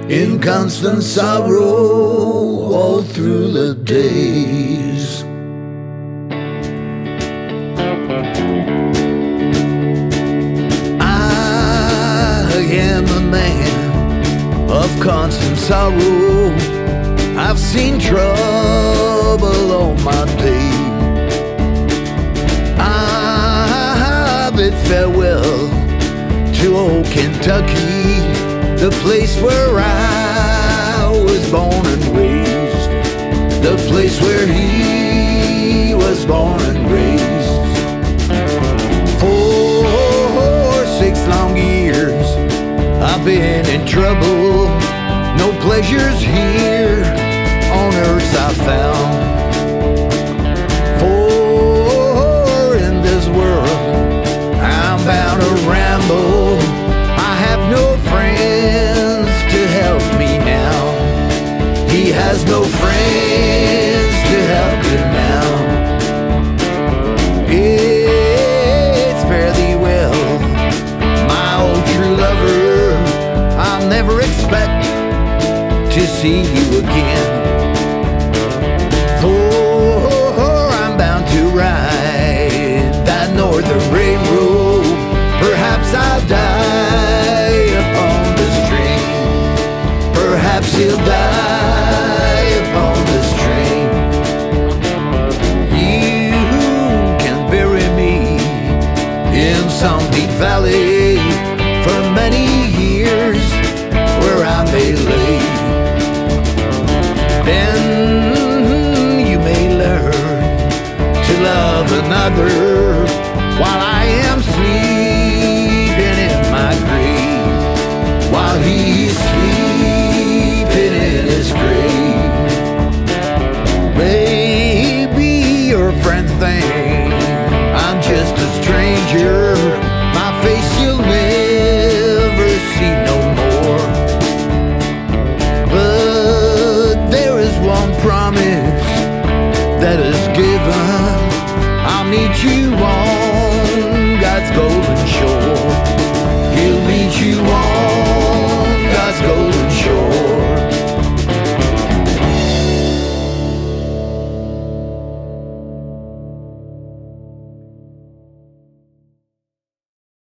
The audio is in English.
in constant sorrow all through the days. I am a man of constant sorrow. I've seen trouble all my day. I bid farewell to old Kentucky, the place where I was born and raised, the place where he was born and raised. For 6 long years I've been in trouble. No pleasures here on earth I found. For in this world I'm bound to ramble. I have no friends to help me now. He has no friends to help him now. It's fairly well, my old true lover, I'll never expect to see you again. For I'm bound to ride that northern railroad. Perhaps I'll die upon this train. Perhaps he'll die upon this train. You can bury me in some deep valley for many years where I may lay. Then you may learn to love another while I am sleeping in my grave, while he's sleeping in his grave. Maybe your friends think I'm just a stranger. My face you'll never see no more. But there is one promise that is given. I'll meet you